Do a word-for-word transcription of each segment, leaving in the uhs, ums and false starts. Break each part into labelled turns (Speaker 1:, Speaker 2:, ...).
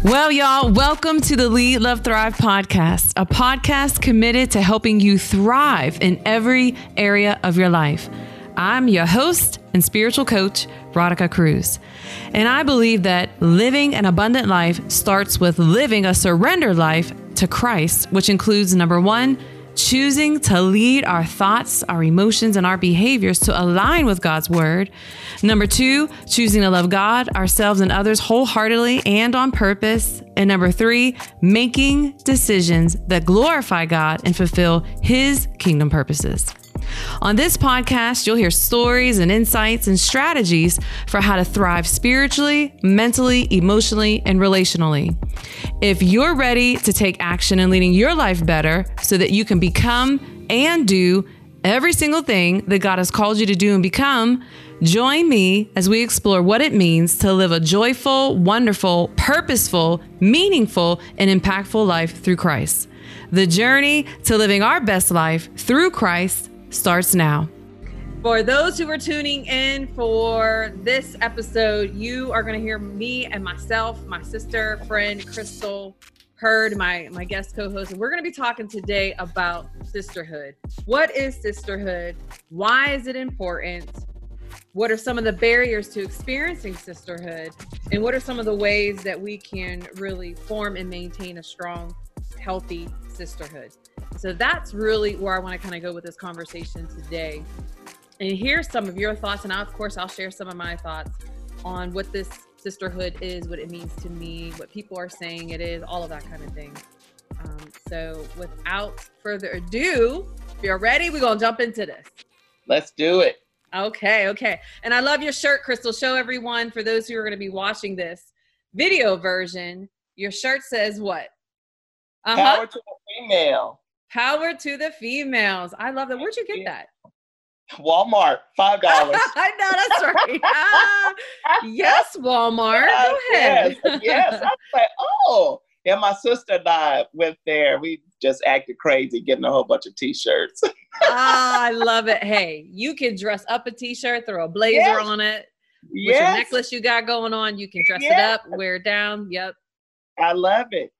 Speaker 1: Well, y'all, welcome to the Lead, Love, Thrive podcast, a podcast committed to helping you thrive in every area of your life. I'm your host and spiritual coach, Radhika Cruz. And I believe that living an abundant life starts with living a surrendered life to Christ, which includes number one, choosing to lead our thoughts, our emotions, and our behaviors to align with God's word. Number two, choosing to love God, ourselves, and others wholeheartedly and on purpose. And number three, making decisions that glorify God and fulfill His kingdom purposes. On this podcast, you'll hear stories and insights and strategies for how to thrive spiritually, mentally, emotionally, and relationally. If you're ready to take action in leading your life better so that you can become and do every single thing that God has called you to do and become, join me as we explore what it means to live a joyful, wonderful, purposeful, meaningful, and impactful life through Christ. The journey to living our best life through Christ starts now. For those who are tuning in for this episode, you are going to hear me and myself, my sister, friend, Crystal Hurd, my, my guest co-host, and we're going to be talking today about sisterhood. What is sisterhood? Why is it important? What are some of the barriers to experiencing sisterhood? And what are some of the ways that we can really form and maintain a strong, healthy sisterhood? So that's really where I want to kind of go with this conversation today. And here's some of your thoughts. And I, of course, I'll share some of my thoughts on what this sisterhood is, what it means to me, what people are saying it is, all of that kind of thing. Um, so without further ado, if you're ready, we're going to jump into this.
Speaker 2: Let's do it.
Speaker 1: Okay, okay. And I love your shirt, Crystal. Show everyone, for those who are going to be watching this video version, your shirt says what?
Speaker 2: Uh-huh. Power to the female.
Speaker 1: Power to the females. I love that. Where'd you get that?
Speaker 2: Walmart, five dollars.
Speaker 1: I know, that's right. Ah, yes, Walmart. Go ahead.
Speaker 2: Yes, yes. I was like, oh. Yeah, my sister and I went there. We just acted crazy getting a whole bunch of t-shirts.
Speaker 1: Ah, I love it. Hey, you can dress up a t-shirt, throw a blazer yes. on it. With
Speaker 2: yes.
Speaker 1: your necklace you got going on, you can dress yes. it up, wear it down. Yep.
Speaker 2: I love it.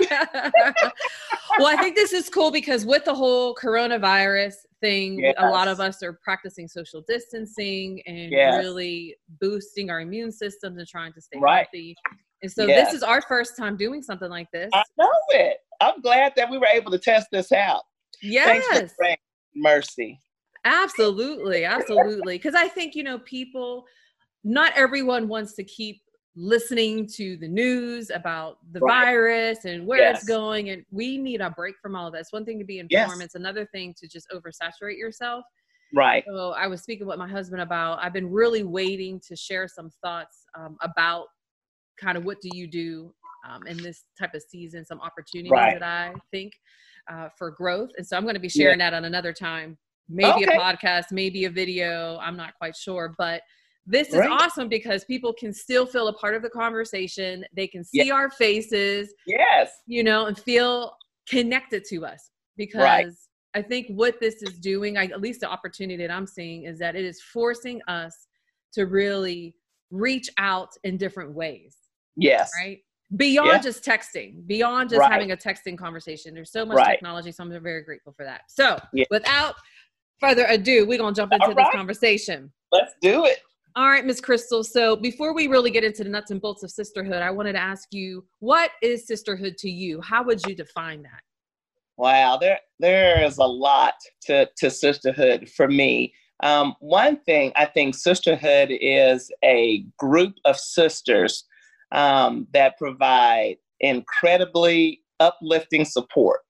Speaker 1: Well, I think this is cool because with the whole coronavirus thing, yes. a lot of us are practicing social distancing and yes. really boosting our immune systems and trying to stay
Speaker 2: right.
Speaker 1: healthy. And so
Speaker 2: yes.
Speaker 1: this is our first time doing something like this.
Speaker 2: I know it. I'm glad that we were able to test this out.
Speaker 1: Yes.
Speaker 2: Thanks for mercy.
Speaker 1: Absolutely. Absolutely. Because I think, you know, people, not everyone wants to keep listening to the news about the right. virus and where yes. it's going. And we need a break from all of that. It's one thing to be informed. Yes. It's another thing to just oversaturate yourself.
Speaker 2: Right.
Speaker 1: So I was speaking with my husband about, I've been really waiting to share some thoughts um, about kind of what do you do um, in this type of season, some opportunities right. that I think uh, for growth. And so I'm going to be sharing yeah. that on another time, maybe okay. a podcast, maybe a video. I'm not quite sure, but this is right. awesome because people can still feel a part of the conversation. They can see yes. our faces,
Speaker 2: yes,
Speaker 1: you know, and feel connected to us because right. I think what this is doing, I, at least the opportunity that I'm seeing is that it is forcing us to really reach out in different ways.
Speaker 2: Yes.
Speaker 1: Right. Beyond yeah. just texting, beyond just
Speaker 2: right.
Speaker 1: having a texting conversation. There's so much
Speaker 2: right.
Speaker 1: technology. So I'm very grateful for that. So
Speaker 2: yeah.
Speaker 1: without further ado, we're going to jump into
Speaker 2: All
Speaker 1: this
Speaker 2: right.
Speaker 1: conversation.
Speaker 2: Let's do it.
Speaker 1: All right, Miss Crystal. So before we really get into the nuts and bolts of sisterhood, I wanted to ask you, what is sisterhood to you? How would you define that?
Speaker 2: Wow, there there is a lot to, to sisterhood for me. Um, one thing I think sisterhood is a group of sisters um, that provide incredibly uplifting support.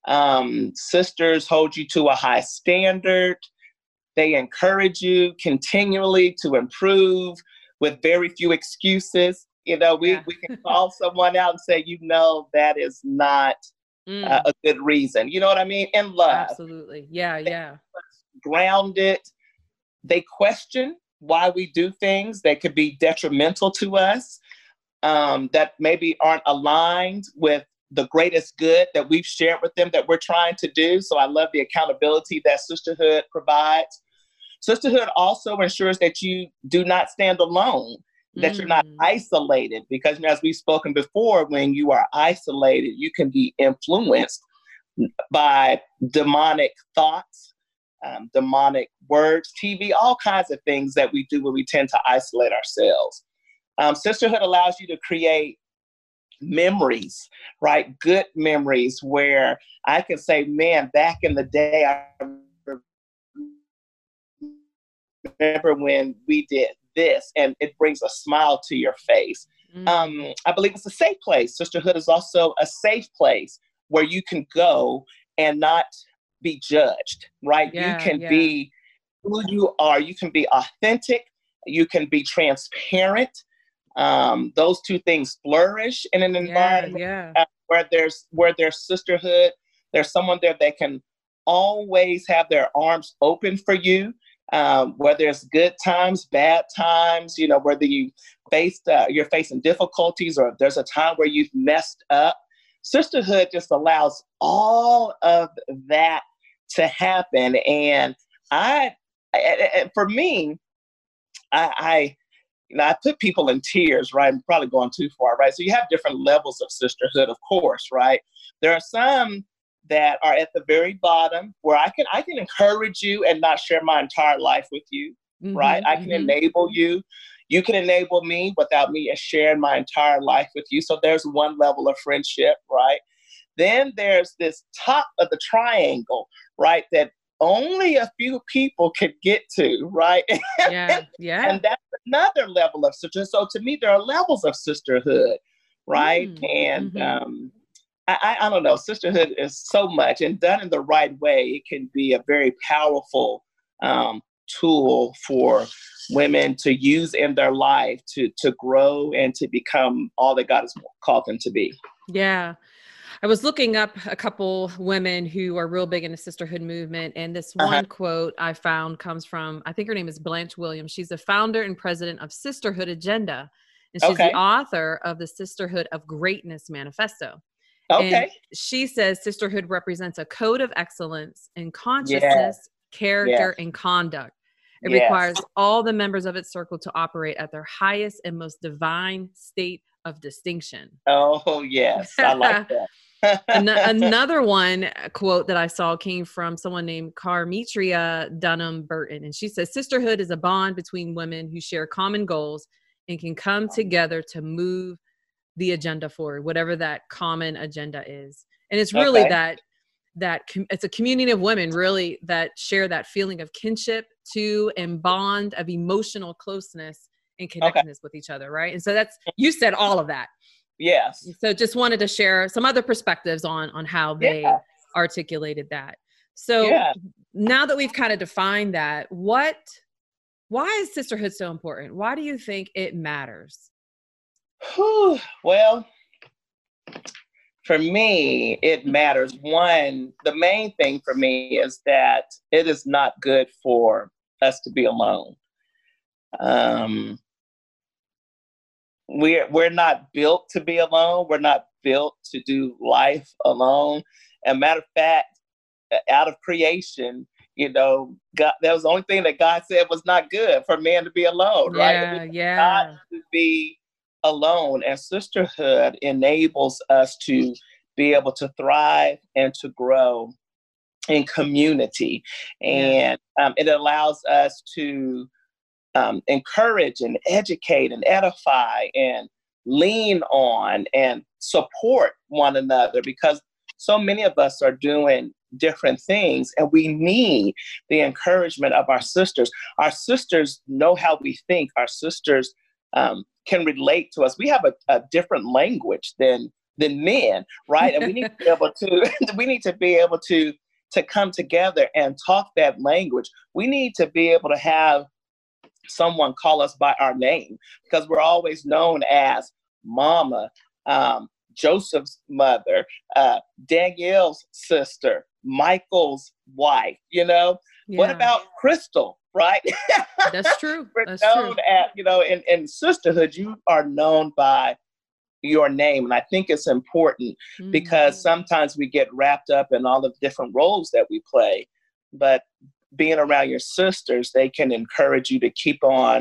Speaker 2: Um, sisters hold you to a high standard. They encourage you continually to improve with very few excuses. You know, we,
Speaker 1: yeah.
Speaker 2: we can call someone out and say, you know, that is not mm. uh, a good reason. You know what I mean? In love.
Speaker 1: Absolutely. Yeah,
Speaker 2: they
Speaker 1: yeah.
Speaker 2: Grounded. They question why we do things that could be detrimental to us, um, that maybe aren't aligned with the greatest good that we've shared with them that we're trying to do. So I love the accountability that sisterhood provides. Sisterhood also ensures that you do not stand alone. that you're not
Speaker 1: Mm.
Speaker 2: isolated, because you know, as we've spoken before, when you are isolated, you can be influenced by demonic thoughts, um, demonic words, T V, all kinds of things that we do when we tend to isolate ourselves. Um, sisterhood allows you to create memories, right? Good memories where I can say, man, back in the day, I remember when we did this, and it brings a smile to your face.
Speaker 1: Mm.
Speaker 2: Um, I believe it's a safe place. Sisterhood is also a safe place where you can go and not be judged, right? You
Speaker 1: Yeah,
Speaker 2: can
Speaker 1: yeah.
Speaker 2: be who you are. You can be authentic. You can be transparent. Um, those two things flourish in an
Speaker 1: Yeah,
Speaker 2: environment
Speaker 1: yeah.
Speaker 2: uh, where there's where there's sisterhood. There's someone there that can always have their arms open for you, um, whether it's good times, bad times. You know, whether you faced uh, you're facing difficulties, or there's a time where you've messed up. Sisterhood just allows all of that to happen, and I, I for me, I. I You know, I put people in tears, right? I'm probably going too far, right? So you have different levels of sisterhood, of course, right? There are some that are at the very bottom where I can I can encourage you and not share my entire life with you,
Speaker 1: Mm-hmm,
Speaker 2: right? I can
Speaker 1: mm-hmm.
Speaker 2: enable you. You can enable me without me sharing my entire life with you. So there's one level of friendship, right? Then there's this top of the triangle, right? That only a few people could get to, right?
Speaker 1: Yeah, yeah.
Speaker 2: And that's another level of sisterhood. So to me, there are levels of sisterhood, right?
Speaker 1: Mm.
Speaker 2: And
Speaker 1: Mhm.
Speaker 2: um, I, I, I don't know, sisterhood is so much, and done in the right way, it can be a very powerful um, tool for women to use in their life to to grow and to become all that God has called them to be.
Speaker 1: Yeah. I was looking up a couple women who are real big in the sisterhood movement. And this
Speaker 2: Uh-huh.
Speaker 1: one quote I found comes from, I think her name is Blanche Williams. She's the founder and president of Sisterhood Agenda. And she's the
Speaker 2: Okay.
Speaker 1: author of the Sisterhood of Greatness Manifesto. And
Speaker 2: Okay.
Speaker 1: she says sisterhood represents a code of excellence in
Speaker 2: Yes.
Speaker 1: consciousness, character,
Speaker 2: Yes.
Speaker 1: and conduct. It
Speaker 2: Yes.
Speaker 1: requires all the members of its circle to operate at their highest and most divine state of distinction.
Speaker 2: Oh, yes. I like that.
Speaker 1: An- another one uh, quote that I saw came from someone named Carmetria Dunham Burton. And she says, sisterhood is a bond between women who share common goals and can come together to move the agenda forward, whatever that common agenda is. And it's really
Speaker 2: Okay.
Speaker 1: that, that com- it's a community of women really that share that feeling of kinship to and bond of emotional closeness and connectedness with each other. Right. And so that's, you said all of that.
Speaker 2: Yes.
Speaker 1: So just wanted to share some other perspectives on, on how they
Speaker 2: Yeah.
Speaker 1: articulated that. So
Speaker 2: Yeah.
Speaker 1: now that we've kind of defined that, what, why is sisterhood so important? Why do you think it matters?
Speaker 2: Whew. Well, for me, it matters. One, the main thing for me is that it is not good for us to be alone. Um, we're we're not built to be alone. We're not built to do life alone. As a matter of fact, out of creation, you know, God, that was the only thing that God said was not good for man to be alone, right?
Speaker 1: Yeah, yeah.
Speaker 2: Not to be alone. And sisterhood enables us to be able to thrive and to grow in community. And yeah. um, it allows us to um, encourage and educate and edify and lean on and support one another, because so many of us are doing different things and we need the encouragement of our sisters. Our sisters know how we think. Our sisters um, can relate to us. We have a, a different language than than men, right? And we need to be able to we need to be able to to come together and talk that language. We need to be able to have someone call us by our name, because we're always known as Mama, um, Joseph's mother, uh, Danielle's sister, Michael's wife, you know? Yeah. What about Crystal, right?
Speaker 1: That's true.
Speaker 2: We're
Speaker 1: That's
Speaker 2: known
Speaker 1: true.
Speaker 2: at, you know, in, in sisterhood, you are known by your name. And I think it's important mm-hmm. because sometimes we get wrapped up in all the different roles that we play, but being around your sisters, they can encourage you to keep on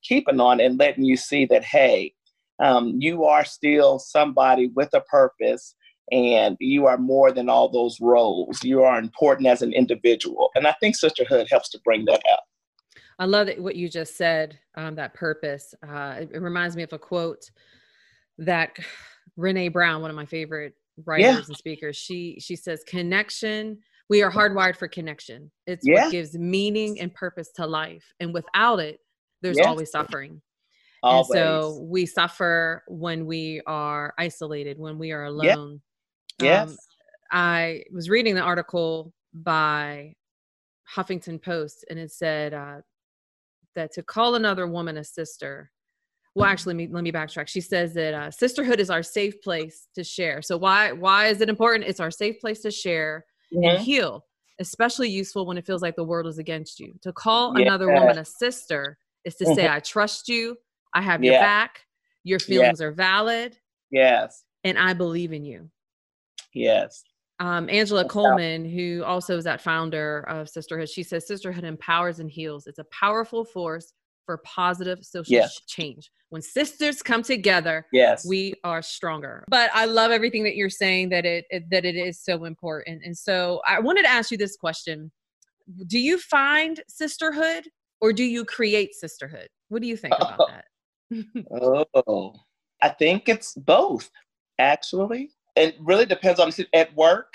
Speaker 2: keeping on and letting you see that, hey, um, you are still somebody with a purpose, and you are more than all those roles. You are important as an individual. And I think sisterhood helps to bring that out.
Speaker 1: I love that what you just said, um, that purpose. Uh, it, it reminds me of a quote that Brene Brown, one of my favorite writers yeah. and speakers, she she says, connection, we are hardwired for connection. It's yeah. what gives meaning and purpose to life. And without it, there's yes. always suffering. Always. And so we suffer when we are isolated, when we are alone.
Speaker 2: Yes.
Speaker 1: Um, I was reading the article by Huffington Post, and it said uh, that to call another woman a sister, well, actually, let me, let me backtrack. She says that uh, sisterhood is our safe place to share. So why why is it important? It's our safe place to share mm-hmm. and heal, especially useful when it feels like the world is against you. To call yeah. another woman a sister is to mm-hmm. say, I trust you, I have yeah. your back, your feelings yeah. are valid,
Speaker 2: yes,
Speaker 1: and I believe in you.
Speaker 2: Yes.
Speaker 1: Um, Angela Coleman, who also is that founder of Sisterhood, she says sisterhood empowers and heals. It's a powerful force for positive social
Speaker 2: yes.
Speaker 1: change. When sisters come together,
Speaker 2: yes.
Speaker 1: we are stronger. But I love everything that you're saying, that it, it that it is so important. And so I wanted to ask you this question. Do you find sisterhood, or do you create sisterhood? What do you think about
Speaker 2: oh.
Speaker 1: that?
Speaker 2: oh, I think it's both, actually. It really depends on, at work,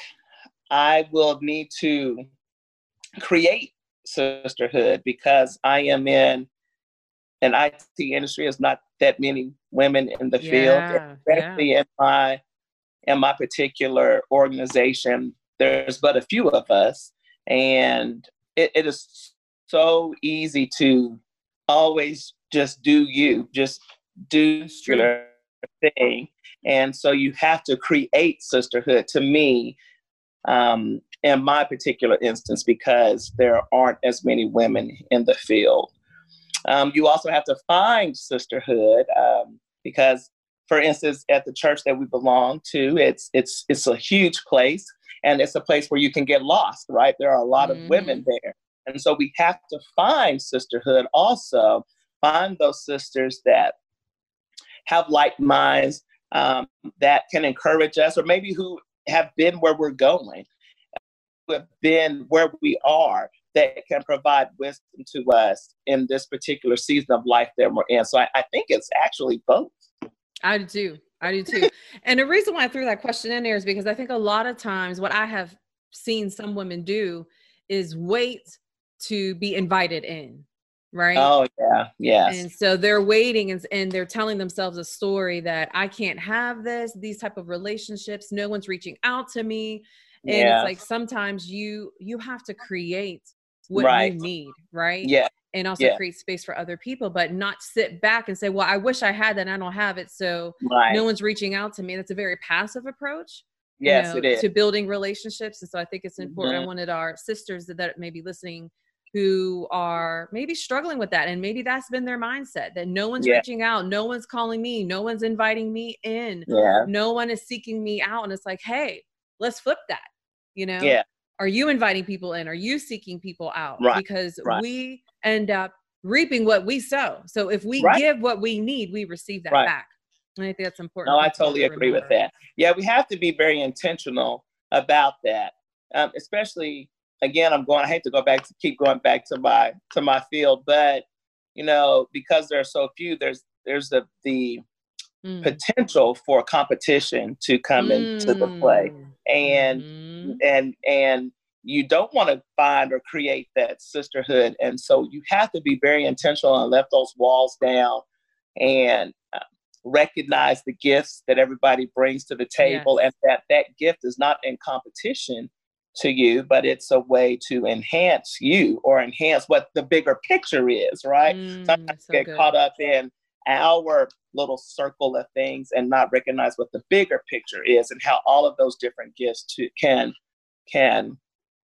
Speaker 2: I will need to create sisterhood because I am in an I T industry. There's not that many women in the
Speaker 1: yeah,
Speaker 2: field, especially
Speaker 1: yeah.
Speaker 2: in my in my particular organization. There's but a few of us, and it, it is so easy to always just do you, just do your thing. And so you have to create sisterhood, to me, um, in my particular instance, because there aren't as many women in the field. Um, you also have to find sisterhood um, because, for instance, at the church that we belong to, it's it's it's a huge place, and it's a place where you can get lost, right? There are a lot
Speaker 1: mm-hmm.
Speaker 2: of women there. And so we have to find sisterhood also, find those sisters that have like minds, um, that can encourage us, or maybe who have been where we're going, who have been where we are, that can provide wisdom to us in this particular season of life that we're in. So I, I think it's actually both.
Speaker 1: I do. I do too. And the reason why I threw that question in there is because I think a lot of times what I have seen some women do is wait to be invited in. Right.
Speaker 2: Oh, yeah. Yes.
Speaker 1: And so they're waiting, and, and they're telling themselves a story that I can't have this, these type of relationships. No one's reaching out to me. And
Speaker 2: yeah.
Speaker 1: it's like, sometimes you, you have to create what
Speaker 2: right.
Speaker 1: you need. Right.
Speaker 2: Yeah.
Speaker 1: And also
Speaker 2: yeah.
Speaker 1: create space for other people, but not sit back and say, well, I wish I had that and I don't have it, so
Speaker 2: right.
Speaker 1: no one's reaching out to me. That's a very passive approach.
Speaker 2: Yes,
Speaker 1: you know,
Speaker 2: it is.
Speaker 1: To building relationships. And so I think it's important.
Speaker 2: Mm-hmm.
Speaker 1: I wanted our sisters that, that may be listening who are maybe struggling with that. And maybe that's been their mindset, that no one's
Speaker 2: yeah.
Speaker 1: reaching out. No one's calling me. No one's inviting me in.
Speaker 2: Yeah.
Speaker 1: No one is seeking me out. And it's like, hey, let's flip that. You know,
Speaker 2: yeah.
Speaker 1: Are you inviting people in? Are you seeking people out?
Speaker 2: Right.
Speaker 1: Because
Speaker 2: right.
Speaker 1: we end up reaping what we sow. So if we
Speaker 2: right.
Speaker 1: give what we need, we receive that
Speaker 2: right.
Speaker 1: back. And I think that's important.
Speaker 2: No, I totally agree with that. Yeah, we have to be very intentional about that. Um, especially, again, I'm going, I hate to go back to keep going back to my to my field, but you know, because there are so few, there's there's the the mm. potential for competition to come mm. into the play. And mm-hmm. and and you don't want to find or create that sisterhood. And so you have to be very intentional and let those walls down and uh, recognize the gifts that everybody brings to the table, yes. and that that gift is not in competition to you, but it's a way to enhance you or enhance what the bigger picture is, right?
Speaker 1: Mm,
Speaker 2: Sometimes
Speaker 1: so
Speaker 2: get
Speaker 1: good.
Speaker 2: caught up in our little circle of things and not recognize what the bigger picture is and how all of those different gifts to, can can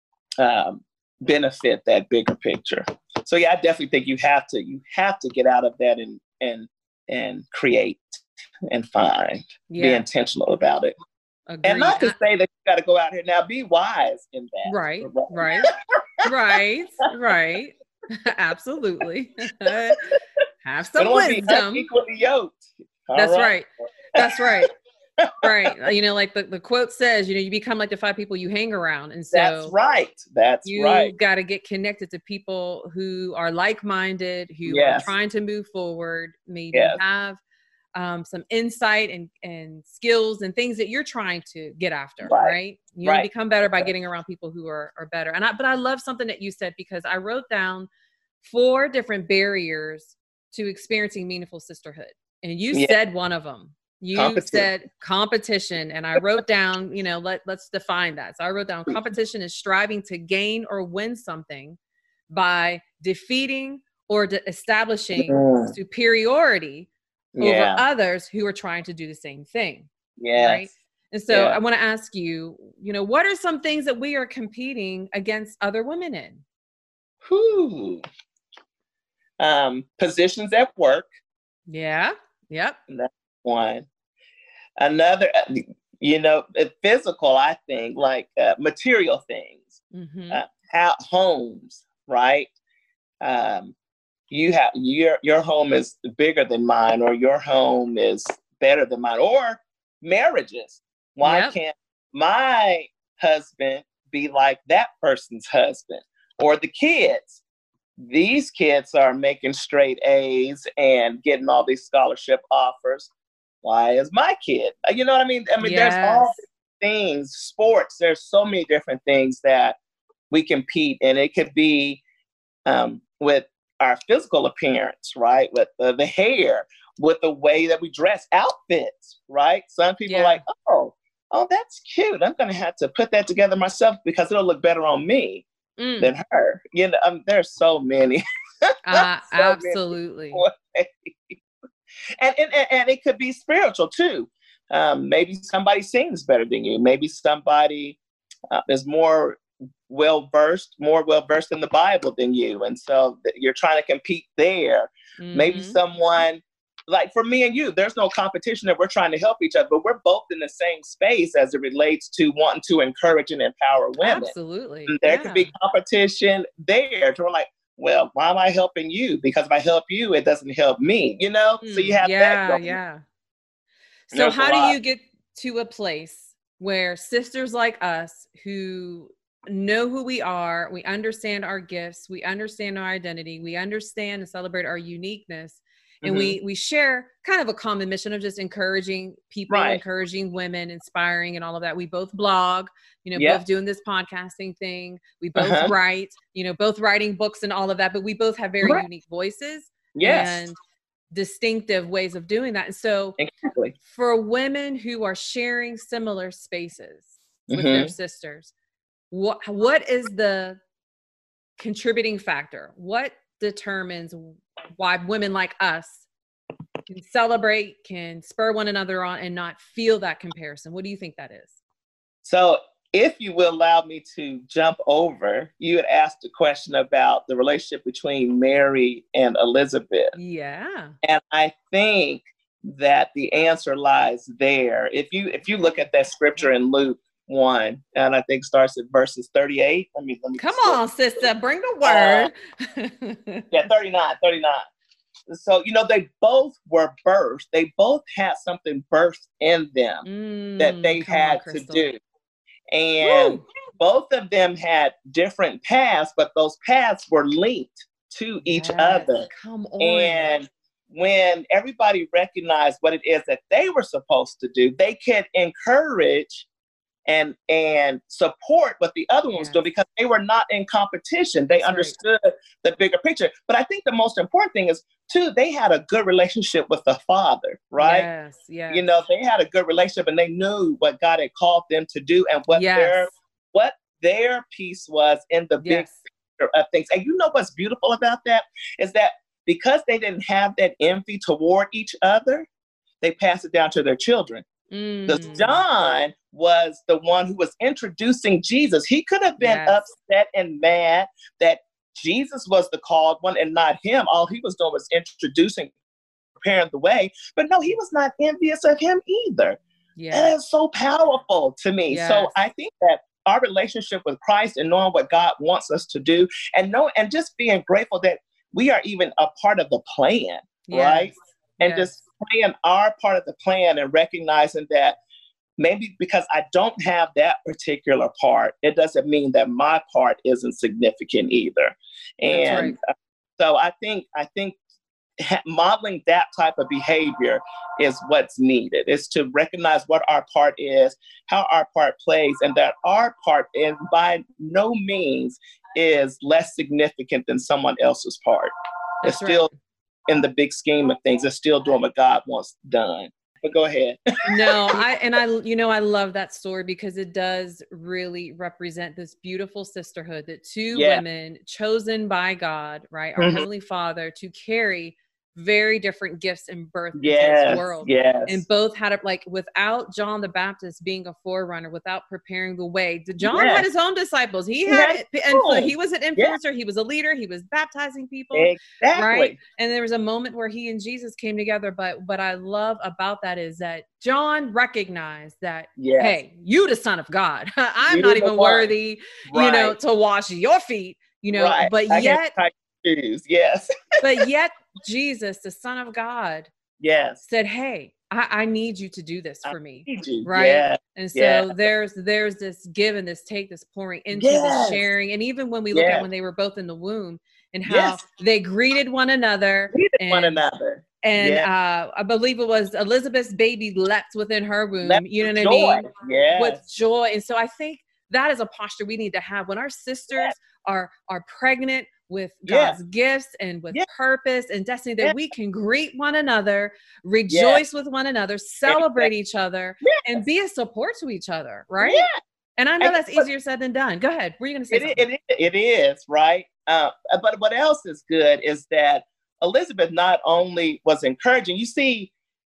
Speaker 2: um, benefit that bigger picture. So yeah, I definitely think you have to you have to get out of that and and and create and find. Yeah. Be intentional about it.
Speaker 1: Agreed.
Speaker 2: And not to say that you got to go out here now. Be wise in that.
Speaker 1: Right, right, right, right. Absolutely. Have some
Speaker 2: we don't
Speaker 1: wisdom.
Speaker 2: Want to be unequally yoked. All
Speaker 1: That's right.
Speaker 2: right.
Speaker 1: That's right. Right. You know, like the, the quote says, you know, you become like the five people you hang around. And so
Speaker 2: that's right. That's
Speaker 1: you
Speaker 2: right.
Speaker 1: got to get connected to people who are like-minded, who
Speaker 2: Yes.
Speaker 1: are trying to move forward, maybe
Speaker 2: Yes.
Speaker 1: have um, some insight and, and skills and things that you're trying to get after.
Speaker 2: Right.
Speaker 1: Right. You
Speaker 2: Right.
Speaker 1: only become better by getting around people who are, are better. And I, but I love something that you said, because I wrote down four different barriers to experiencing meaningful sisterhood. And you
Speaker 2: Yeah.
Speaker 1: said one of them. You
Speaker 2: Competition.
Speaker 1: said competition. And I wrote down, you know, let, let's define that. So I wrote down competition is striving to gain or win something by defeating or de- establishing
Speaker 2: Mm.
Speaker 1: superiority
Speaker 2: Yeah.
Speaker 1: over others who are trying to do the same thing.
Speaker 2: Yes.
Speaker 1: Right. And so
Speaker 2: Yeah.
Speaker 1: I want to ask you, you know, what are some things that we are competing against other women in?
Speaker 2: Whew. Um, positions at work.
Speaker 1: Yeah. Yep.
Speaker 2: That's one. Another, you know, physical, I think, like uh, material things,
Speaker 1: Mm-hmm.
Speaker 2: uh, how, homes, right? Um, you have your your home is bigger than mine, or your home is better than mine, or marriages. Why
Speaker 1: Yep.
Speaker 2: can't my husband be like that person's husband? Or the kids. These kids are making straight A's and getting all these scholarship offers. Why is my kid? You know what I mean? I mean,
Speaker 1: Yes.
Speaker 2: there's all these things, sports, there's so many different things that we compete in. It could be um, with our physical appearance, right? With uh, the hair, with the way that we dress, outfits, right? Some people
Speaker 1: Yeah.
Speaker 2: are like, oh, oh, that's cute. I'm going to have to put that together myself because it'll look better on me
Speaker 1: Mm.
Speaker 2: than her. You know, um, there's so many.
Speaker 1: Uh,
Speaker 2: So many
Speaker 1: absolutely.
Speaker 2: ways. And, and, and it could be spiritual too. Um, maybe somebody sings better than you. Maybe somebody uh, is more well-versed, more well-versed in the Bible than you. And so th- you're trying to compete there. Maybe
Speaker 1: Mhm.
Speaker 2: someone, like for me and you, there's no competition that we're trying to help each other, but we're both in the same space as it relates to wanting to encourage and empower women.
Speaker 1: Absolutely.
Speaker 2: And there
Speaker 1: Yeah.
Speaker 2: could be competition there to like, well, why am I helping you? Because if I help you, it doesn't help me, you know? So you
Speaker 1: Mm,
Speaker 2: have
Speaker 1: yeah,
Speaker 2: that going.
Speaker 1: yeah. So
Speaker 2: There's a
Speaker 1: how do
Speaker 2: lot.
Speaker 1: you get to a place where sisters like us who know who we are, we understand our gifts, we understand our identity, we understand and celebrate our uniqueness, and
Speaker 2: Mhm.
Speaker 1: we we share kind of a common mission of just encouraging people,
Speaker 2: Right.
Speaker 1: encouraging women, inspiring and all of that. We both blog, you know,
Speaker 2: Yep.
Speaker 1: both doing this podcasting thing. We both
Speaker 2: Uh-huh.
Speaker 1: write, you know, both writing books and all of that, but we both have very
Speaker 2: Right.
Speaker 1: unique voices
Speaker 2: Yes,
Speaker 1: and distinctive ways of doing that. And so
Speaker 2: exactly.
Speaker 1: for women who are sharing similar spaces with their
Speaker 2: Mhm.
Speaker 1: sisters, what what is the contributing factor? What determines why women like us can celebrate, can spur one another on, and not feel that comparison? What do you think that is?
Speaker 2: So if you will allow me to jump over, you had asked a question about the relationship between Mary and Elizabeth.
Speaker 1: Yeah.
Speaker 2: And I think that the answer lies there. If you if you look at that scripture in Luke one, and I think starts at verses thirty-eight. Let me let me
Speaker 1: Come
Speaker 2: just look.
Speaker 1: on, sister, bring the
Speaker 2: Uh,
Speaker 1: word.
Speaker 2: Yeah, thirty-nine, thirty-nine. So, you know, they both were birthed. They both had something birthed in them that
Speaker 1: Mm,
Speaker 2: they
Speaker 1: come on,
Speaker 2: had to
Speaker 1: Crystal.
Speaker 2: do. And
Speaker 1: Woo!
Speaker 2: both of them had different paths, but those paths were linked to each
Speaker 1: Yes,
Speaker 2: other.
Speaker 1: come on.
Speaker 2: And when everybody recognized what it is that they were supposed to do, they could encourage and and support what the other one was
Speaker 1: Yes.
Speaker 2: doing because they were not in competition. They
Speaker 1: That's right.
Speaker 2: understood the bigger picture. But I think the most important thing is, too, they had a good relationship with the Father, right?
Speaker 1: Yes, yes.
Speaker 2: You know, they had a good relationship and they knew what God had called them to do and what
Speaker 1: yes.
Speaker 2: their what their piece was in the big
Speaker 1: yes.
Speaker 2: picture of things. And you know what's beautiful about that is that because they didn't have that envy toward each other, they passed it down to their children. Because
Speaker 1: Mm.
Speaker 2: John was the one who was introducing Jesus. He could have been
Speaker 1: Yes.
Speaker 2: upset and mad that Jesus was the called one and not him. All he was doing was introducing, preparing the way. But no, he was not envious of him either.
Speaker 1: Yeah.
Speaker 2: That is so powerful to me.
Speaker 1: Yes.
Speaker 2: So I think that our relationship with Christ and knowing what God wants us to do and know and just being grateful that we are even a part of the plan. right?
Speaker 1: Yes.
Speaker 2: And
Speaker 1: Yes.
Speaker 2: just playing our part of the plan and recognizing that maybe because I don't have that particular part, it doesn't mean that my part isn't significant either.
Speaker 1: That's
Speaker 2: And
Speaker 1: right.
Speaker 2: uh, so I think I think ha- modeling that type of behavior is what's needed. Is to recognize what our part is, how our part plays, and that our part is by no means is less significant than someone else's part. It's
Speaker 1: That's
Speaker 2: still
Speaker 1: right.
Speaker 2: in the big scheme of things, it's still doing what God wants done. But go ahead.
Speaker 1: No, I and I you know I love that story because it does really represent this beautiful sisterhood that two
Speaker 2: Yeah.
Speaker 1: women chosen by God, right, our
Speaker 2: Mhm.
Speaker 1: Heavenly Father, to carry very different gifts and birth into this
Speaker 2: Yes.
Speaker 1: world. And
Speaker 2: Yes.
Speaker 1: both had it like without John the Baptist being a forerunner, without preparing the way. John had
Speaker 2: Yes.
Speaker 1: his own disciples. He
Speaker 2: He
Speaker 1: had
Speaker 2: had
Speaker 1: it,
Speaker 2: his
Speaker 1: and
Speaker 2: own.
Speaker 1: he was an
Speaker 2: Yeah.
Speaker 1: influencer. He was a leader. He was baptizing people, right?
Speaker 2: Exactly.
Speaker 1: And there was a moment where he and Jesus came together. But what I love about that is that John recognized that,
Speaker 2: Yes.
Speaker 1: hey, you the Son of God. I'm
Speaker 2: You're
Speaker 1: not
Speaker 2: the
Speaker 1: even
Speaker 2: one.
Speaker 1: worthy, you know,
Speaker 2: Right.
Speaker 1: to wash your feet, you know,
Speaker 2: Right.
Speaker 1: but
Speaker 2: I can't
Speaker 1: yet,
Speaker 2: tie your shoes. Yes.
Speaker 1: but yet Jesus, the Son of God,
Speaker 2: Yes.
Speaker 1: said, hey, I, I need you to do this
Speaker 2: I
Speaker 1: for me.
Speaker 2: need you.
Speaker 1: Right.
Speaker 2: Yeah.
Speaker 1: And
Speaker 2: Yeah.
Speaker 1: so there's there's this give and this take, this pouring into this
Speaker 2: Yes.
Speaker 1: sharing. And even when we look at
Speaker 2: Yes.
Speaker 1: when they were both in the womb and how
Speaker 2: Yes.
Speaker 1: they greeted one another
Speaker 2: Needed one
Speaker 1: and
Speaker 2: another.
Speaker 1: and
Speaker 2: Yeah.
Speaker 1: uh, I believe it was Elizabeth's baby leapt within her womb,
Speaker 2: Left
Speaker 1: you know
Speaker 2: with
Speaker 1: what I
Speaker 2: joy.
Speaker 1: mean? With
Speaker 2: Yes.
Speaker 1: joy. And so I think that is a posture we need to have when our sisters
Speaker 2: Yes.
Speaker 1: are are pregnant with
Speaker 2: Yes.
Speaker 1: God's gifts and with
Speaker 2: Yes.
Speaker 1: purpose and destiny, that
Speaker 2: Yes.
Speaker 1: we can greet one another, rejoice
Speaker 2: Yes.
Speaker 1: with one another, celebrate each other, and
Speaker 2: Yes.
Speaker 1: be a support to each other, right?
Speaker 2: Yes.
Speaker 1: And I know
Speaker 2: And
Speaker 1: that's
Speaker 2: but
Speaker 1: easier said than done. Go ahead. Were you going to say
Speaker 2: it,
Speaker 1: something?
Speaker 2: it, it, it is, right? Uh, but what else is good is that Elizabeth not only was encouraging, you see,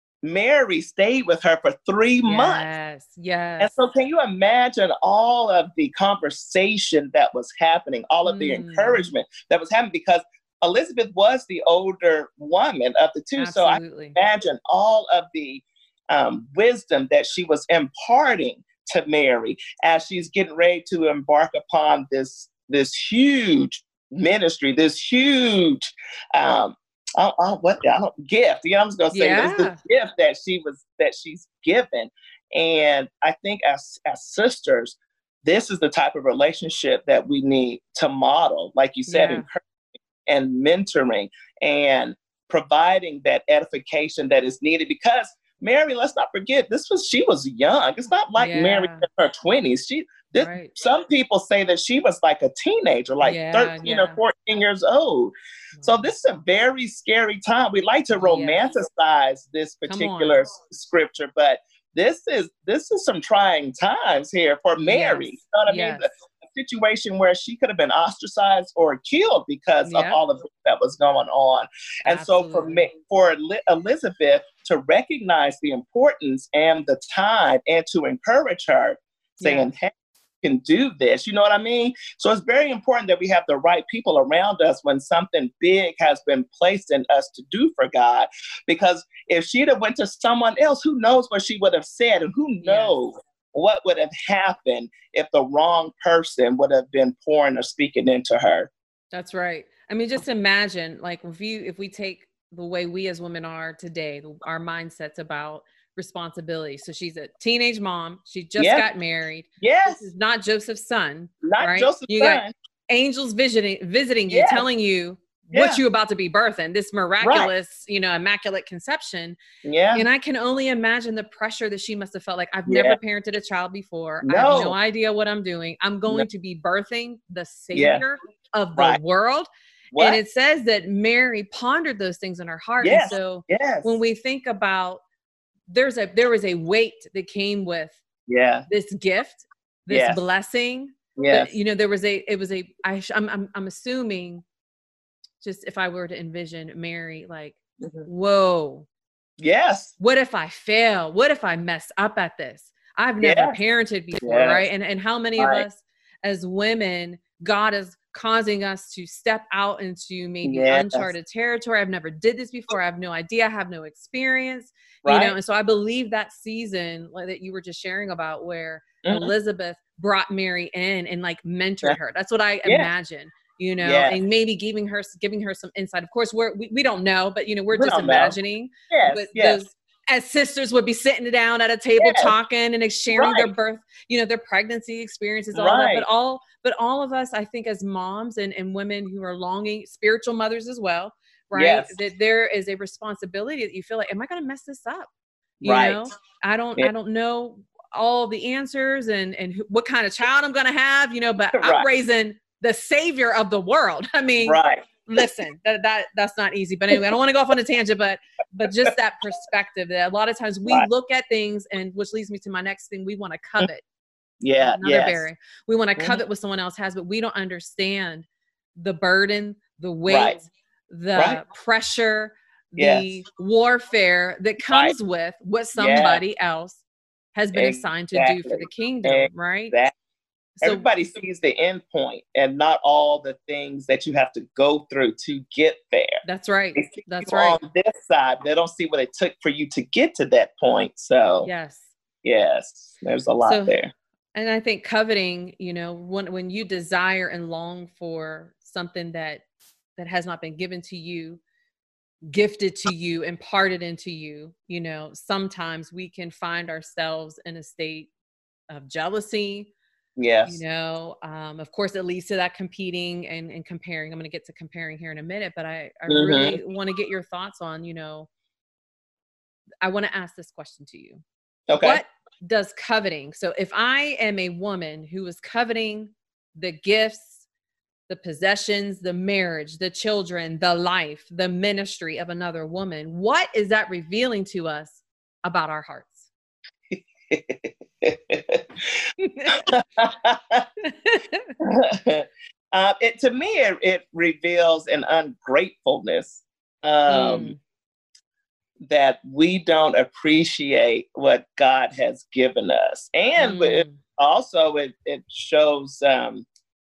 Speaker 2: Mary stayed with her for three months.
Speaker 1: Yes,
Speaker 2: And
Speaker 1: yes.
Speaker 2: so, can you imagine all of the conversation that was happening, all of the
Speaker 1: Mm,
Speaker 2: encouragement that was happening? Because Elizabeth was the older woman of the two. So, I can
Speaker 1: absolutely.
Speaker 2: imagine all of the um, wisdom that she was imparting to Mary as she's getting ready to embark upon this, this huge ministry, this huge um, oh, oh, what I don't gift. Yeah, I'm just gonna say this the
Speaker 1: Yeah.
Speaker 2: gift that she was that she's given. And I think as as sisters, this is the type of relationship that we need to model, like you said,
Speaker 1: Yeah.
Speaker 2: encouraging and mentoring and providing that edification that is needed. Because Mary, let's not forget, this was she was young. It's not like Mary
Speaker 1: Yeah.
Speaker 2: in her twenties. She this,
Speaker 1: Right.
Speaker 2: some people say that she was like a teenager, like
Speaker 1: Yeah,
Speaker 2: thirteen or
Speaker 1: yeah.
Speaker 2: fourteen years old. So
Speaker 1: Wow.
Speaker 2: this is a very scary time. We like to
Speaker 1: Yes.
Speaker 2: romanticize this
Speaker 1: Come on.
Speaker 2: particular s- scripture, but this is this is some trying times here for Mary.
Speaker 1: Yes.
Speaker 2: You know what I mean?
Speaker 1: Yes.
Speaker 2: The, a situation where she could have been ostracized or killed because of
Speaker 1: Yep.
Speaker 2: all of that was going on. And so for
Speaker 1: Absolutely.
Speaker 2: me, for Eli- Elizabeth to recognize the importance and the time and to encourage her, saying,
Speaker 1: Yes.
Speaker 2: hey, you can do this. You know what I mean? So it's very important that we have the right people around us when something big has been placed in us to do for God. Because if she'd have went to someone else, who knows what she would have said, and who
Speaker 1: Yes.
Speaker 2: knows what would have happened if the wrong person would have been pouring or speaking into her.
Speaker 1: That's right. I mean, just imagine, like, if you if we take the way we as women are today, the- our mindsets about responsibility. So she's a teenage mom. She just
Speaker 2: Yes,
Speaker 1: got married.
Speaker 2: yes,
Speaker 1: This is not Joseph's son,
Speaker 2: not
Speaker 1: right?
Speaker 2: Joseph's
Speaker 1: You got
Speaker 2: son.
Speaker 1: angels visiting visiting you,
Speaker 2: Yes,
Speaker 1: telling you
Speaker 2: yeah,
Speaker 1: what you about to be birthing, this
Speaker 2: right,
Speaker 1: miraculous, you know, immaculate conception.
Speaker 2: yeah,
Speaker 1: And I can only imagine the pressure that she must have felt like, I've
Speaker 2: yeah.
Speaker 1: never parented a child before. I have no
Speaker 2: No,
Speaker 1: idea what I'm doing. I'm
Speaker 2: no,
Speaker 1: going to be birthing the
Speaker 2: yeah,
Speaker 1: savior of the
Speaker 2: right.
Speaker 1: world. And
Speaker 2: What?
Speaker 1: it says that Mary pondered those things in her heart. And
Speaker 2: Yes,
Speaker 1: so
Speaker 2: yes,
Speaker 1: when we think about there's a there was a weight that came with
Speaker 2: yeah,
Speaker 1: this gift, this
Speaker 2: yes,
Speaker 1: blessing. That,
Speaker 2: yes,
Speaker 1: you know, there was a it was a I sh- I'm I'm I'm assuming, just if I were to envision Mary, like,
Speaker 2: mhm,
Speaker 1: whoa,
Speaker 2: yes,
Speaker 1: what if I fail? What if I mess up at this? I've never
Speaker 2: yes,
Speaker 1: parented before,
Speaker 2: yes,
Speaker 1: right? And and how many of
Speaker 2: right,
Speaker 1: us as women, God is causing us to step out into maybe
Speaker 2: yes,
Speaker 1: uncharted territory. I've never did this before. I have no idea. I have no experience, you know.
Speaker 2: right,
Speaker 1: And so I believe that season like, that you were just sharing about, where
Speaker 2: mhm,
Speaker 1: Elizabeth brought Mary in and like mentored
Speaker 2: yeah,
Speaker 1: her. That's what I
Speaker 2: yes,
Speaker 1: imagine. you know,
Speaker 2: Yes.
Speaker 1: and maybe giving her, giving her some insight. Of course, we're, we, we don't know, but, you know, we're
Speaker 2: We
Speaker 1: just
Speaker 2: don't know.
Speaker 1: imagining.
Speaker 2: Yes,
Speaker 1: But
Speaker 2: yes.
Speaker 1: those, as sisters would be sitting down at a table
Speaker 2: Yes.
Speaker 1: talking and sharing their
Speaker 2: Right.
Speaker 1: birth, you know, their pregnancy experiences, all that.
Speaker 2: Right.
Speaker 1: But all, but all of us, I think, as moms and, and women who are longing, spiritual mothers as well, right?
Speaker 2: Yes.
Speaker 1: That there is a responsibility that you feel like, am I going to mess this up? You
Speaker 2: Right.
Speaker 1: know, I don't,
Speaker 2: Yeah.
Speaker 1: I don't know all the answers and, and who, what kind of child I'm going to have, you know, but I'm
Speaker 2: Right.
Speaker 1: raising the savior of the world. I mean,
Speaker 2: Right.
Speaker 1: listen, that, that that's not easy, but anyway, I don't want to go off on a tangent, but, but just that perspective that a lot of times we
Speaker 2: Right.
Speaker 1: look at things, and which leads me to my next thing. We want to covet.
Speaker 2: Yeah.
Speaker 1: Another
Speaker 2: Yes.
Speaker 1: barrier. We want to
Speaker 2: Mhm.
Speaker 1: covet what someone else has, but we don't understand the burden, the weight,
Speaker 2: Right.
Speaker 1: the
Speaker 2: Right.
Speaker 1: pressure, the
Speaker 2: Yes.
Speaker 1: warfare that comes with what somebody else has been assigned to do for
Speaker 2: Exactly.
Speaker 1: the kingdom, right?
Speaker 2: Exactly.
Speaker 1: So
Speaker 2: Everybody sees the end point and not all the things that you have to go through to get there.
Speaker 1: that's right.
Speaker 2: They see
Speaker 1: That's
Speaker 2: you
Speaker 1: right.
Speaker 2: on this side. They don't see what it took for you to get to that point. So
Speaker 1: Yes.
Speaker 2: yes, there's a lot
Speaker 1: So,
Speaker 2: there.
Speaker 1: and I think coveting, you know, when when you desire and long for something that that has not been given to you, gifted to you, imparted into you, you know, sometimes we can find ourselves in a state of jealousy.
Speaker 2: Yes.
Speaker 1: You know, um, of course, it leads to that competing and, and comparing. I'm going to get to comparing here in a minute, but I, I
Speaker 2: Mhm.
Speaker 1: really want to get your thoughts on, you know, I want to ask this question to you.
Speaker 2: Okay.
Speaker 1: What does coveting? So if I am a woman who is coveting the gifts, the possessions, the marriage, the children, the life, the ministry of another woman, what is that revealing to us about our hearts?
Speaker 2: uh, it to me, it, it reveals an ungratefulness um,
Speaker 1: Mm.
Speaker 2: that we don't appreciate what God has given us, and it,
Speaker 1: Mm.
Speaker 2: also it it shows. Um,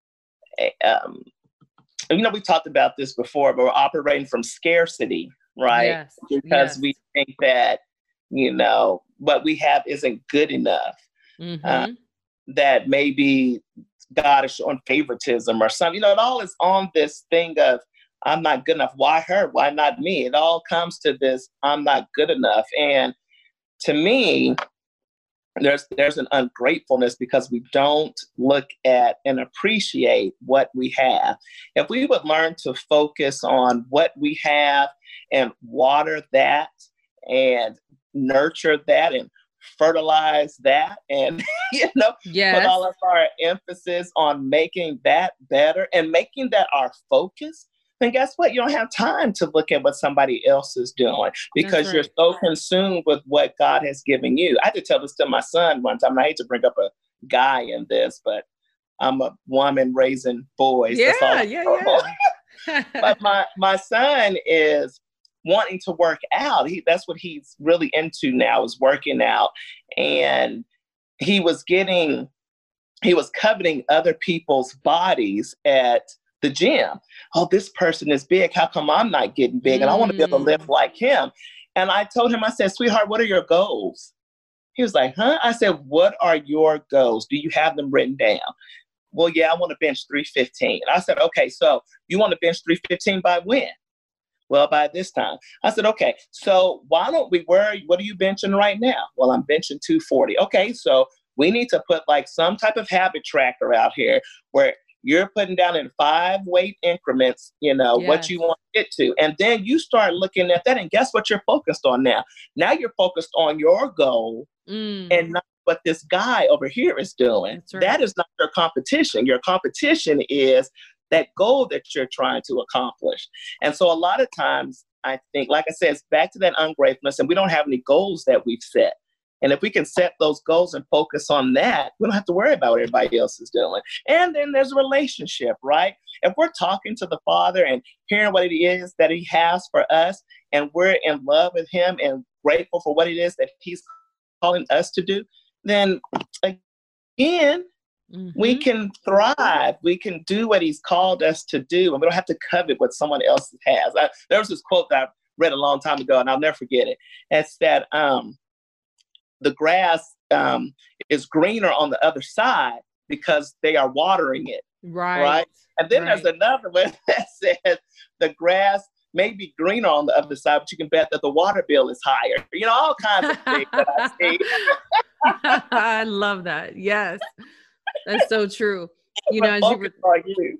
Speaker 2: a- um, you know, we talked about this before, but we're operating from scarcity, right?
Speaker 1: Yes.
Speaker 2: Because
Speaker 1: Yes.
Speaker 2: we think that, you know, what we have isn't good enough. Uh,
Speaker 1: Mhm.
Speaker 2: that maybe God is showing favoritism or something. You know, it all is on this thing of, I'm not good enough. Why her? Why not me? It all comes to this, I'm not good enough. And to me, there's there's an ungratefulness because we don't look at and appreciate what we have. If we would learn to focus on what we have and water that and nurture that and fertilize that and you know put
Speaker 1: Yes.
Speaker 2: all of our emphasis on making that better and making that our focus, then guess what? You don't have time to look at what somebody else is doing because you're
Speaker 1: right.
Speaker 2: so consumed with what God has given you. I had to tell this to my son one time. I hate to bring up a guy in this, but I'm a woman raising boys. That's all
Speaker 1: Yeah,
Speaker 2: I
Speaker 1: yeah,
Speaker 2: know.
Speaker 1: yeah.
Speaker 2: But my my son is wanting to work out. He that's what he's really into now is working out. And he was getting he was coveting other people's bodies at the gym. Oh, this person is big. How come I'm not getting big? And I want to be able to lift
Speaker 1: Mm.
Speaker 2: like him. And I told him, I said, sweetheart, what are your goals? He was like, huh? I said, what are your goals? Do you have them written down? Well, yeah, I want to bench three fifteen. I said, okay, so you want to bench three fifteen by when? Well, by this time. I said, okay, so why don't we, where, what are you benching right now? Well, I'm benching two forty. Okay, so we need to put like some type of habit tracker out here where you're putting down in five weight increments, you know, what
Speaker 1: Yes.
Speaker 2: you want to get to. And then you start looking at that and guess what you're focused on now? Now you're focused on your goal
Speaker 1: Mm.
Speaker 2: and not what this guy over here is doing.
Speaker 1: That's right.
Speaker 2: That is not your competition. Your competition is that goal that you're trying to accomplish. And so a lot of times, I think, like I said, it's back to that ungratefulness, and we don't have any goals that we've set. And if we can set those goals and focus on that, we don't have to worry about what everybody else is doing. And then there's a relationship, right? If we're talking to the Father and hearing what it is that he has for us, and we're in love with him and grateful for what it is that he's calling us to do, then again,
Speaker 1: Mhm.
Speaker 2: we can thrive. We can do what he's called us to do, and we don't have to covet what someone else has. I, there was this quote that I read a long time ago, and I'll never forget it. It's that um, the grass um, is greener on the other side because they are watering it.
Speaker 1: Right.
Speaker 2: Right. And then
Speaker 1: right.
Speaker 2: there's another one that says the grass may be greener on the other side, but you can bet that the water bill is higher. You know, all kinds of things that I see.
Speaker 1: I love that. Yes. That's so true. You know,
Speaker 2: But
Speaker 1: as you
Speaker 2: focus
Speaker 1: were,
Speaker 2: on you.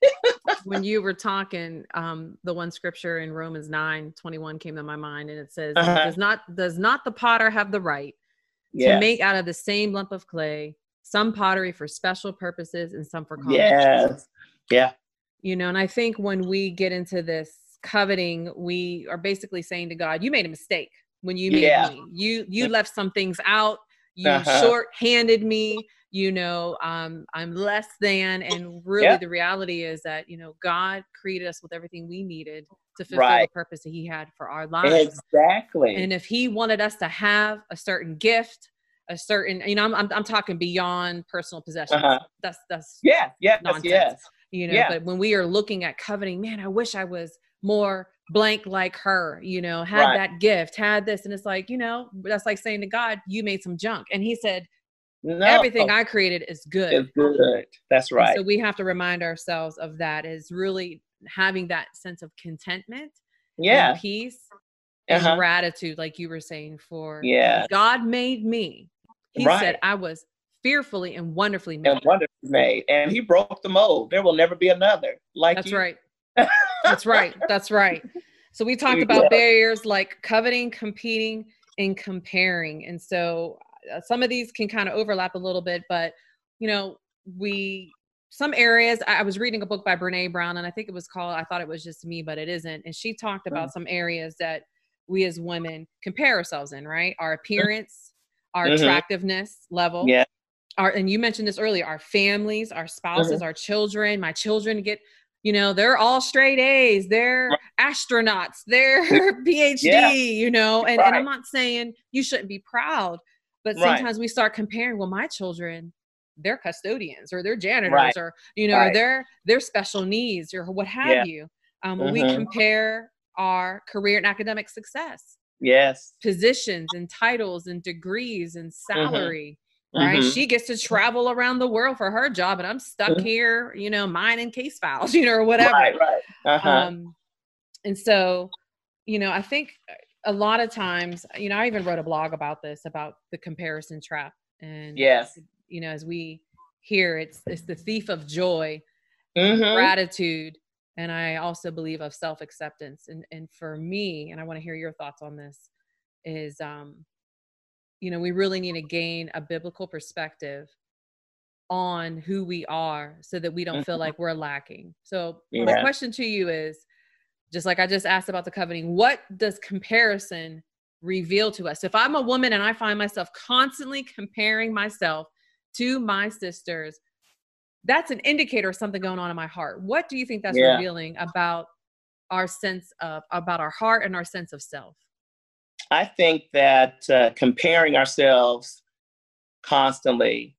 Speaker 1: when you were talking, um, the one scripture in Romans nine twenty-one came to my mind, and it says, um,
Speaker 2: Uh-huh.
Speaker 1: does not, does not the potter have the right to
Speaker 2: Yes.
Speaker 1: make out of the same lump of clay some pottery for special purposes and some for common?
Speaker 2: Yes. Yeah.
Speaker 1: You know, and I think when we get into this coveting, we are basically saying to God, you made a mistake when you made
Speaker 2: Yeah.
Speaker 1: me. You you left some things out. You
Speaker 2: Uh-huh.
Speaker 1: short-handed me. You know, um, I'm less than. And really,
Speaker 2: Yeah.
Speaker 1: the reality is that, you know, God created us with everything we needed to fulfill
Speaker 2: Right.
Speaker 1: the purpose that he had for our lives.
Speaker 2: Exactly.
Speaker 1: And if he wanted us to have a certain gift, a certain, you know, I'm I'm, I'm talking beyond personal possessions.
Speaker 2: Uh-huh.
Speaker 1: That's that's
Speaker 2: Yeah. Yes.
Speaker 1: nonsense.
Speaker 2: Yes.
Speaker 1: You know,
Speaker 2: Yeah.
Speaker 1: but when we are looking at coveting, man, I wish I was more blank like her, you know, had
Speaker 2: Right.
Speaker 1: that gift, had this. And it's like, you know, that's like saying to God, you made some junk. And he said,
Speaker 2: No.
Speaker 1: everything I created is good.
Speaker 2: It's good. That's
Speaker 1: And
Speaker 2: right.
Speaker 1: so we have to remind ourselves of that, is really having that sense of contentment
Speaker 2: Yeah.
Speaker 1: and peace and
Speaker 2: Uh-huh.
Speaker 1: gratitude, like you were saying, for
Speaker 2: Yes.
Speaker 1: God made me. He
Speaker 2: Right.
Speaker 1: said I was fearfully and wonderfully made.
Speaker 2: And wonderfully made. And he broke the mold. There will never be another like
Speaker 1: That's
Speaker 2: you.
Speaker 1: right. That's right. That's right. So we talked about
Speaker 2: Yeah.
Speaker 1: barriers like coveting, competing, and comparing. And so uh, some of these can kind of overlap a little bit, but you know, we, some areas, I, I was reading a book by Brene Brown, and I think it was called, I thought it was just me, but it isn't. And she talked about some areas that we as women compare ourselves in, right? Our appearance, our
Speaker 2: Mhm.
Speaker 1: attractiveness level.
Speaker 2: Yeah.
Speaker 1: Our, and you mentioned this earlier, our families, our spouses,
Speaker 2: Mhm.
Speaker 1: our children, my children get, you know, they're all straight A's, they're astronauts, they're PhD,
Speaker 2: Yeah.
Speaker 1: you know, and,
Speaker 2: Right.
Speaker 1: and I'm not saying you shouldn't be proud, but
Speaker 2: Right.
Speaker 1: sometimes we start comparing, well, my children, they're custodians or they're janitors
Speaker 2: Right.
Speaker 1: or, you know,
Speaker 2: Right.
Speaker 1: or they're, they're special needs or what have
Speaker 2: Yeah.
Speaker 1: you. Um, we
Speaker 2: Mhm.
Speaker 1: compare our career and academic success,
Speaker 2: Yes.
Speaker 1: positions and titles and degrees and salary. Right.
Speaker 2: Mhm.
Speaker 1: She gets to travel around the world for her job, and I'm stuck
Speaker 2: Mhm.
Speaker 1: here, you know, mining case files, you know, or whatever.
Speaker 2: Right. Right. Uh-huh.
Speaker 1: Um, and so, you know, I think a lot of times, you know, I even wrote a blog about this, about the comparison trap. And,
Speaker 2: Yes.
Speaker 1: you know, as we hear, it's, it's the thief of joy,
Speaker 2: Mhm.
Speaker 1: gratitude. And I also believe of self-acceptance. And, and for me, and I want to hear your thoughts on this, is, um, you know, we really need to gain a biblical perspective on who we are so that we don't
Speaker 2: Mhm.
Speaker 1: feel like we're lacking. So my
Speaker 2: Yeah.
Speaker 1: question to you is, just like I just asked about the coveting, what does comparison reveal to us? If I'm a woman and I find myself constantly comparing myself to my sisters, that's an indicator of something going on in my heart. What do you think that's
Speaker 2: Yeah.
Speaker 1: revealing about our sense of, about our heart and our sense of self?
Speaker 2: I think that uh, comparing ourselves constantly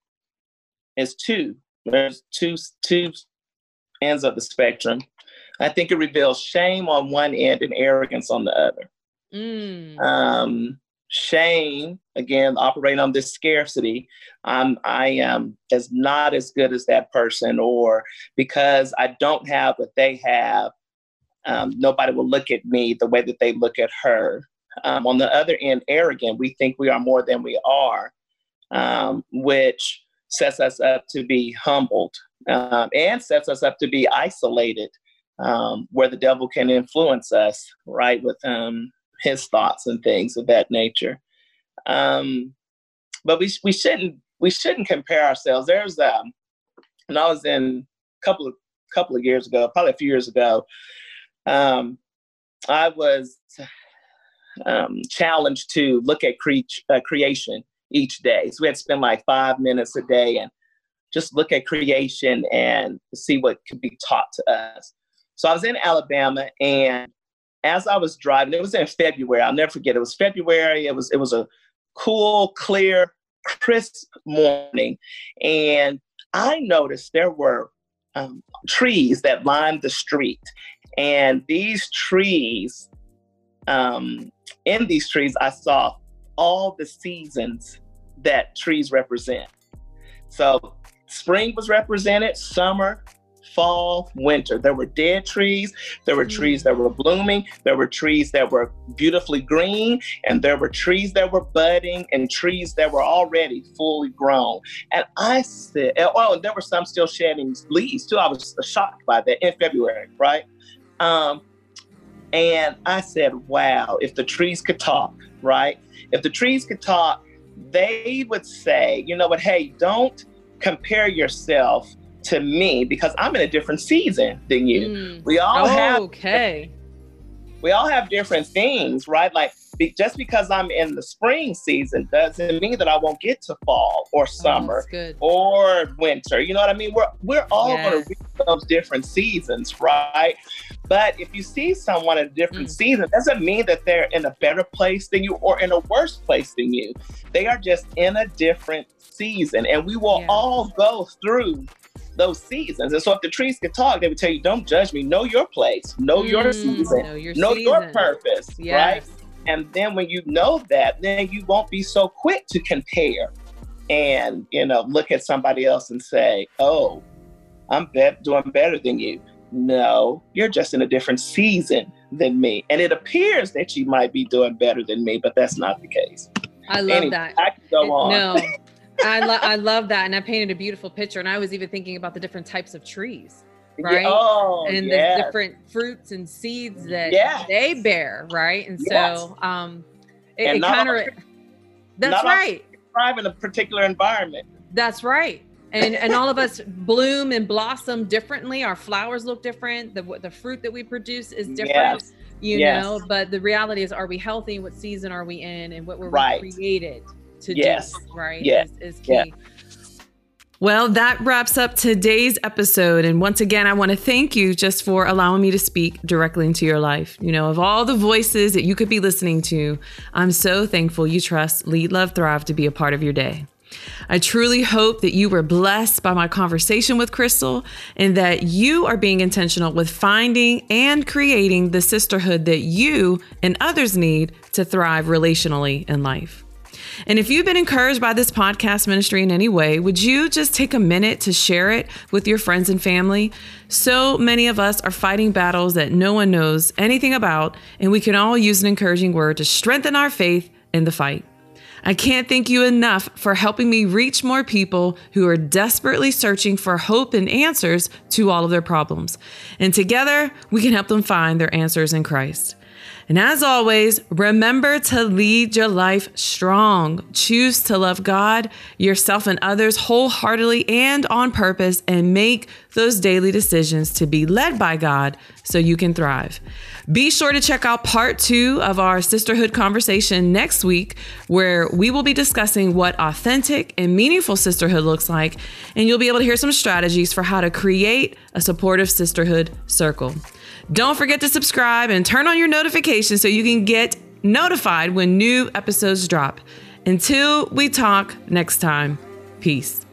Speaker 2: is two. There's two two ends of the spectrum. I think it reveals shame on one end and arrogance on the other.
Speaker 1: Mm.
Speaker 2: Um, shame, again, operating on this scarcity. Um, I am as not as good as that person, or because I don't have what they have, um, nobody will look at me the way that they look at her. Um, on the other end, arrogant, we think we are more than we are, um, which sets us up to be humbled, um, and sets us up to be isolated, um, where the devil can influence us, right, with um, his thoughts and things of that nature. Um, but we we shouldn't we shouldn't compare ourselves. There's um, when I was in a couple of couple of years ago, probably a few years ago, um, I was um, challenged to look at cre- uh, creation each day. So we had to spend like five minutes a day and just look at creation and see what could be taught to us. So I was in Alabama, and as I was driving, it was in February. I'll never forget. It was February. It was it was a cool, clear, crisp morning, and I noticed there were um, trees that lined the street, and these trees, um, in these trees, I saw all the seasons that trees represent. So spring was represented, summer, fall, winter. There were dead trees. There were mm. trees that were blooming. There were trees that were beautifully green. And there were trees that were budding and trees that were already fully grown. And I said, oh, and there were some still shedding leaves too. I was shocked by that in February, right? Um, and I said, wow, if the trees could talk, right? If the trees could talk, they would say, you know what, hey, don't compare yourself to me because I'm in a different season than you. Mm. We all
Speaker 1: oh,
Speaker 2: have
Speaker 1: okay.
Speaker 2: We all have different things, right? Like be, just because I'm in the spring season doesn't mean that I won't get to fall or summer
Speaker 1: oh,
Speaker 2: or winter. You know what I mean? We're we're all
Speaker 1: yes.
Speaker 2: going to reach those different seasons, right? But if you see someone in a different mm. season, doesn't mean that they're in a better place than you or in a worse place than you. They are just in a different season, and we will yeah. all go through those seasons. And so if the trees could talk, they would tell you, don't judge me. Know your place. Know mm, your season. Know your, know season. your purpose, yes. right? And then when you know that, then you won't be so quick to compare and, you know, look at somebody else and say, oh, I'm be- doing better than you. No, you're just in a different season than me. And it appears that you might be doing better than me, but that's not the case.
Speaker 1: I love anyway, that.
Speaker 2: I can go on.
Speaker 1: No. I, lo- I love that. And I painted a beautiful picture. And I was even thinking about the different types of trees, right?
Speaker 2: Yeah. Oh,
Speaker 1: and
Speaker 2: yes.
Speaker 1: the different fruits and seeds that
Speaker 2: yes.
Speaker 1: they bear, right? And
Speaker 2: yes.
Speaker 1: so um, it,
Speaker 2: and
Speaker 1: it kind of, that's right.
Speaker 2: Thrive in a particular environment.
Speaker 1: That's right. And and all of us bloom and blossom differently. Our flowers look different. The the fruit that we produce is different. Yes. You yes. know, but the reality is, are we healthy? What season are we in? And what were
Speaker 2: right.
Speaker 1: we created to
Speaker 2: yes.
Speaker 1: do, right?
Speaker 2: Yes.
Speaker 1: Is, is key.
Speaker 2: Yeah.
Speaker 1: Well, that wraps up today's episode. And once again, I want to thank you just for allowing me to speak directly into your life. You know, of all the voices that you could be listening to, I'm so thankful you trust Lead, Love, Thrive to be a part of your day. I truly hope that you were blessed by my conversation with Crystal and that you are being intentional with finding and creating the sisterhood that you and others need to thrive relationally in life. And if you've been encouraged by this podcast ministry in any way, would you just take a minute to share it with your friends and family? So many of us are fighting battles that no one knows anything about, and we can all use an encouraging word to strengthen our faith in the fight. I can't thank you enough for helping me reach more people who are desperately searching for hope and answers to all of their problems. And together, we can help them find their answers in Christ. And as always, remember to lead your life strong. Choose to love God, yourself, and others wholeheartedly and on purpose, and make those daily decisions to be led by God so you can thrive. Be sure to check out part two of our sisterhood conversation next week, where we will be discussing what authentic and meaningful sisterhood looks like, and you'll be able to hear some strategies for how to create a supportive sisterhood circle. Don't forget to subscribe and turn on your notifications so you can get notified when new episodes drop. Until we talk next time, peace.